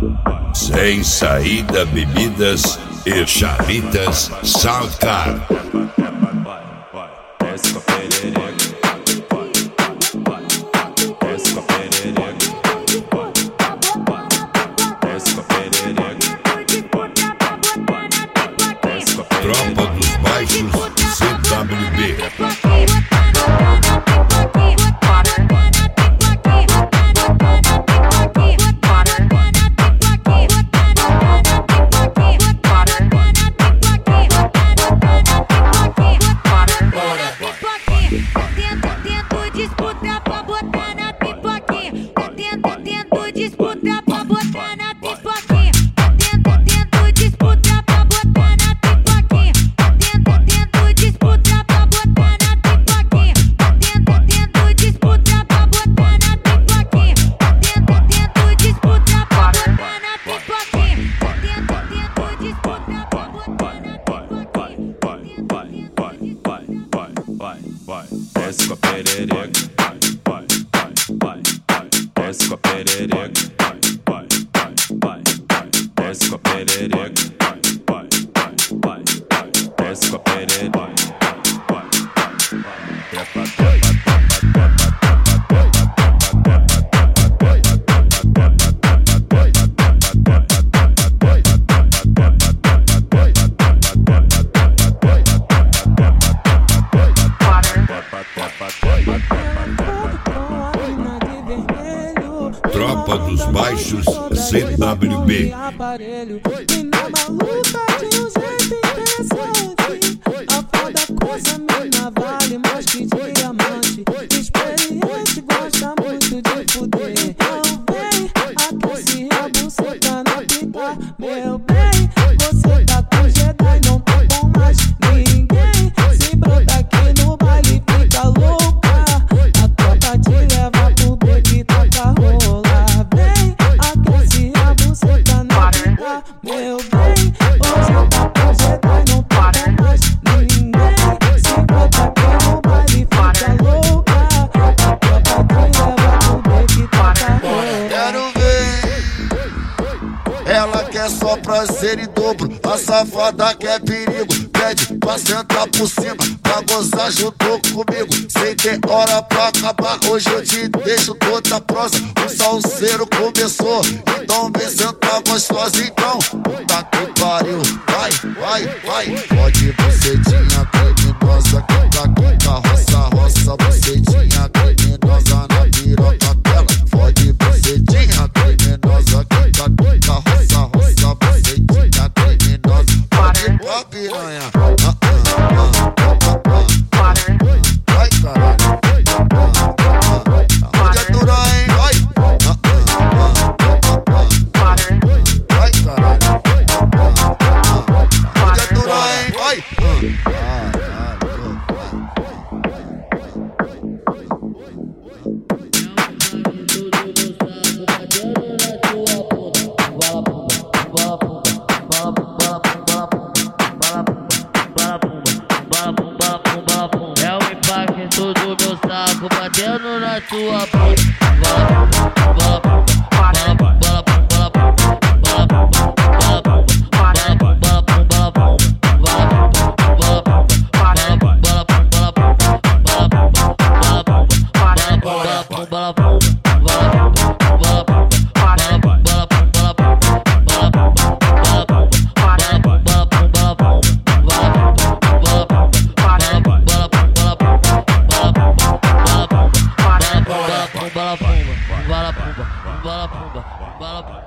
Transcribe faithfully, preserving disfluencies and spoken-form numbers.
Sem Saída Bebidas e Chavitas Soundcar. Tropa dos Baixos C W B. Desce com a perereca, vai, vai, vai, vai. Desce com a perereca, vai, vai, vai, vai. Desce com a perereca, vai, vai, vai, vai. Desce com a perereca, vai, vai, vai. Trepa, trepa, Tropa dos Baixos C W B. Aparelho, mina maluca de um jeito interessante. A foda coisa, mina vale mais que diamante. Experiente, gosta muito de fuder. Então vem, aquece a buceta na pica. Meu bem, você tá com Jedi, não tá com mais ninguém. Se brota aqui no baile, fica louca. A tropa te leva pro beco e taca rola. Meu bem, hoje tá com Jedi, não tá com mais ninguém. Se bota aqui no baile, fica louca. A tropa te leva pro beco e taca rola. Quero ver, ela quer só prazer em dobro. A safada quer perigo, pede pra sentar por cima, pra gozar junto comigo. Sem ter hora pra acabar, hoje eu te deixo toda prosa. O salseiro começou, então vem sentar gostosa. Então, puta que pariu, vai, vai, vai. Pode bucetinha criminosa, quica, quica, roça, roça. Bucetinha criminosa na piroca dela. Pode bucetinha criminosa, quica, quica, roça, roça. Bucetinha criminosa, pode pra piranha. Vai, caralho. Pode aturar, hein, vai. Vai, caralho. Pode aturar, hein, vai. É o impacto do meu saco batendo na tua bunda. Bola, bola, bola, bola, bola, bola, bola, bola, bola, bola, bola, bola. Bala pumba, bala pumba, bala pumba, bala pumba.